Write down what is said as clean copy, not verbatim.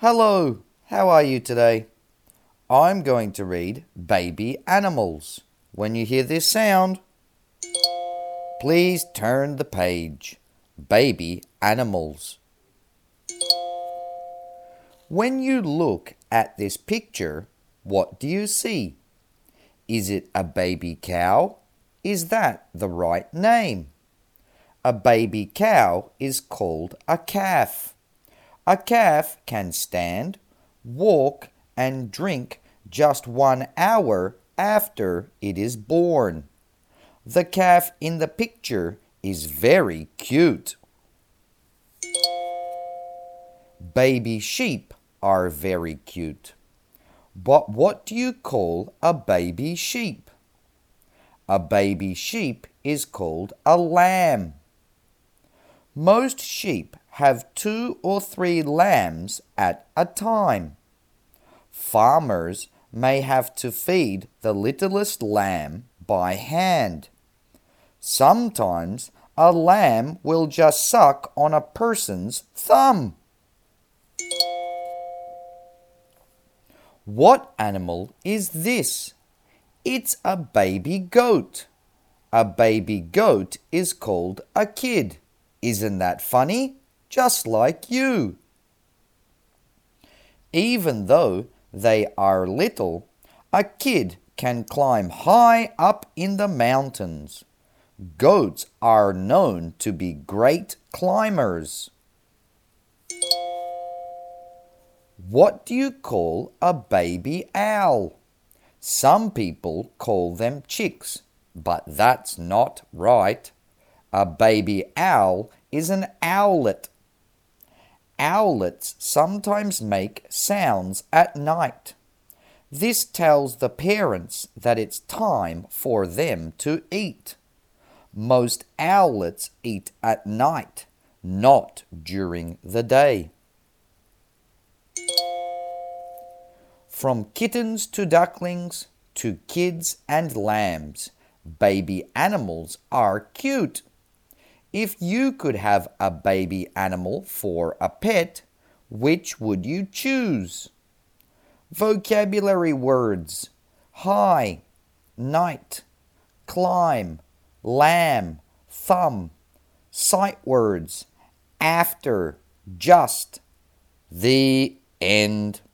Hello, how are you today? I'm going to read Baby Animals. When you hear this sound, please turn the page. Baby Animals. When you look at this picture, what do you see? Is it a baby cow? Is that the right name? A baby cow is called a calf. A calf can stand, walk, and drink just 1 hour after it is born. The calf in the picture is very cute. Baby sheep are very cute. But what do you call a baby sheep? A baby sheep is called a lamb. Most sheep have 2 or 3 lambs at a time. Farmers may have to feed the littlest lamb by hand. Sometimes a lamb will just suck on a person's thumb. What animal is this? It's a baby goat. A baby goat is called a kid. Isn't that funny? Just like you. Even though they are little, a kid can climb high up in the mountains. Goats are known to be great climbers. What do you call a baby owl? Some people call them chicks, but that's not right. A baby owl is an owlet. Owlets sometimes make sounds at night. This tells the parents that it's time for them to eat. Most owlets eat at night, not during the day. From kittens to ducklings to kids and lambs, baby animals are cute. If you could have a baby animal for a pet, which would you choose? Vocabulary words: high, night, climb, lamb, thumb. Sight words: after, just. The end.